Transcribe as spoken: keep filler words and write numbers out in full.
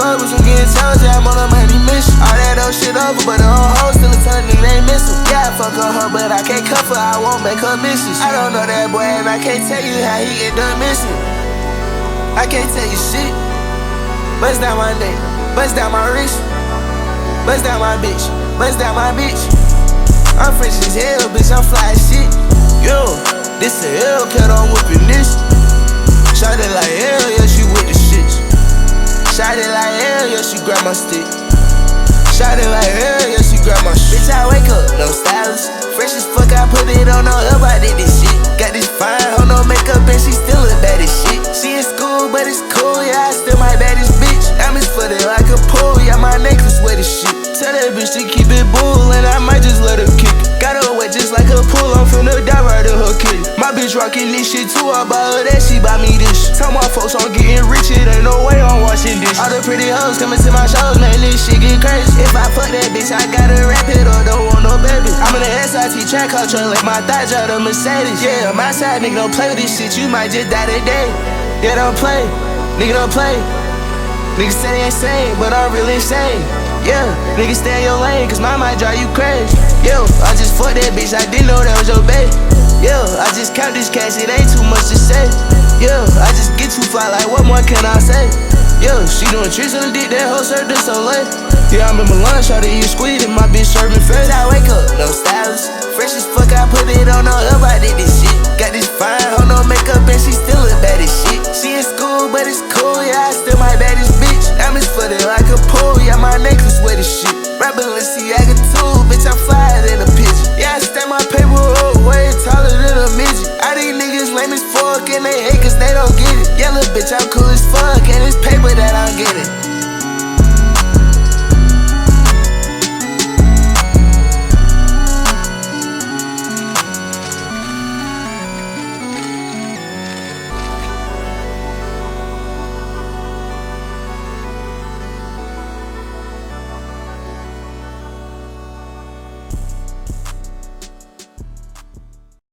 fuck with some getting told, yeah, I'm on a money mission. All that old shit over, but the whole hoe still a ton of niggas they missing. Yeah, I fuck on her, but I can't cuff her, I won't make her misses. I don't know that boy, and I can't tell you how he get done missing. I can't tell you shit. Bust down my neck, bust down my wrist, bust down my bitch, bust down my bitch. I'm fresh as hell, bitch, I'm fly as shit. Yo, this a Hellcat, I'm whipping this. Shot it like hell, yeah, she with the shit. Shot it like hell, yeah, she grab my stick. Shot it like hell, yeah, she grab my shit. Bitch, I wake up, no stylist. Fresh as fuck, I put it on, no help, I did this shit. Got this fine, hoe, no makeup, and she still a bad as shit. She in school, but it's cool, yeah, I still my baddest bitch. Diamonds flooded like a pool, yeah, my necklace wet as shit. Tell that bitch to keep it bull, and I might just let her kick it. Got her wet just like a pool, I'm finna die right in her kitty. My bitch rockin' this shit too, I buy her that, she buy me this. Tell my folks I'm getting rich, it ain't no way I'm washing this. All the pretty hoes coming to my shows, man, this shit get crazy. If I fuck that bitch, I gotta wrap it or don't want no baby. I'm in the S I T track car truck like my thighs drive the Mercedes. Yeah, my side nigga don't play with this shit, you might just die today. Yeah, don't play, nigga don't play. Niggas say they insane, but I'm really insane. Yeah, niggas stay in your lane, cause mine might drive you crazy. Yo, I just fucked that bitch, I didn't know that was your bae. Yeah, I just count this cash, it ain't too much to say. Yeah, I just get too fly, like what more can I say? Yeah, she doing tricks on the dick, that hoe served this so late. Yeah, I'm in Milan, try to eat squid, and my bitch serving face. I wake up.